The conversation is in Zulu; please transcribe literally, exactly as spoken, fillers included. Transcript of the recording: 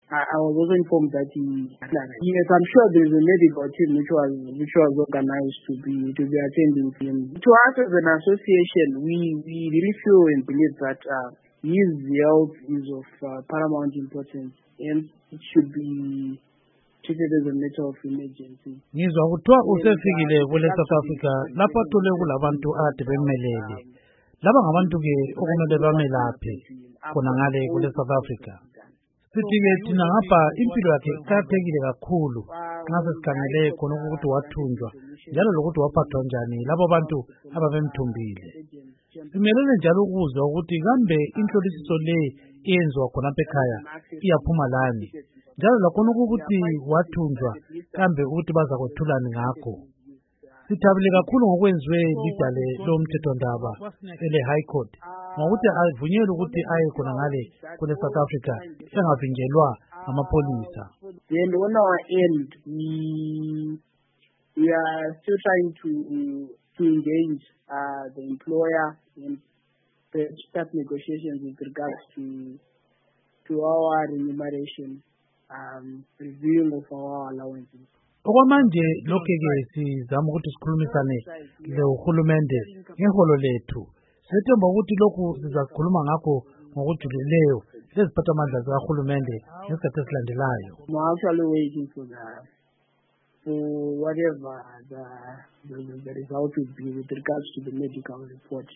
I, I was also informed that he, yes, I'm sure there's a medical team which was which was organized to be to be attending him. To us as an association, we, we really feel and believe that uh, his health is of uh, paramount importance, and it should be treated as a matter of emergency. Ngizwa kuthiwa usefikile kule South Africa lapha thole kulabantu ade bemelele. Laba ngabantu ke okumele bamelaphe khona ngale kule South Africa. Sithi-ke thina ngapha impilo yakhe iqakathekile kakhulu nxa sesikhangele khona ukuthi wathunjwa njalo lokuthi waphathwa njani labo bantu ababemthumbile. Simelele njalo ukuzwa ukuthi kambe inhlolisiso le iyenziwa khonapha ekhaya iyaphuma lani njalo lakhona ukuthi wathunjwa kambe ukuthi bazakwethulani ngakho. Sithabile kakhulu ngokwenziwe lidale lomthethondaba ele High Court ngokuthi avunyelwe ukuthi aye khona ngale kule South Africa engavinjelwa amapolisa. And on our end, we, we are still trying to to engage uh, the employer and start negotiations with regards to to our remuneration, um, reviewing of our allowances. Okwamanje lokhu-ke sizama ukuthi sikhulumisane lohulumende ngeholo lethu. Sethemba ukuthi lokhu sizakhuluma ngakho ngokujulileyo leziphathamandla zikahulumende ngesikhathi esilandelayo. I'm actually waiting for the for whatever the, the, the result will be with regards to the medical report.